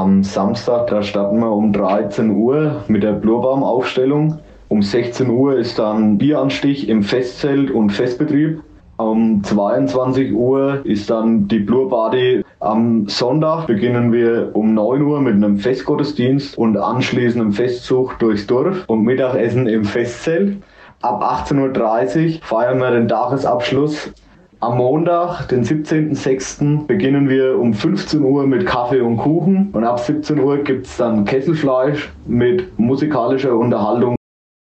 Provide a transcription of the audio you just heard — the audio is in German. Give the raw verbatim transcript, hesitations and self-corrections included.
Am Samstag, da starten wir um dreizehn Uhr mit der Blurbaum-Aufstellung. Um sechzehn Uhr ist dann Bieranstich im Festzelt und Festbetrieb. Um zweiundzwanzig Uhr ist dann die Blurparty. Am Sonntag beginnen wir um neun Uhr mit einem Festgottesdienst und anschließend einem Festzug durchs Dorf und Mittagessen im Festzelt. Ab achtzehn Uhr dreißig feiern wir den Tagesabschluss. Am Montag, den siebzehnten sechsten beginnen wir um fünfzehn Uhr mit Kaffee und Kuchen und ab siebzehn Uhr gibt es dann Kesselfleisch mit musikalischer Unterhaltung.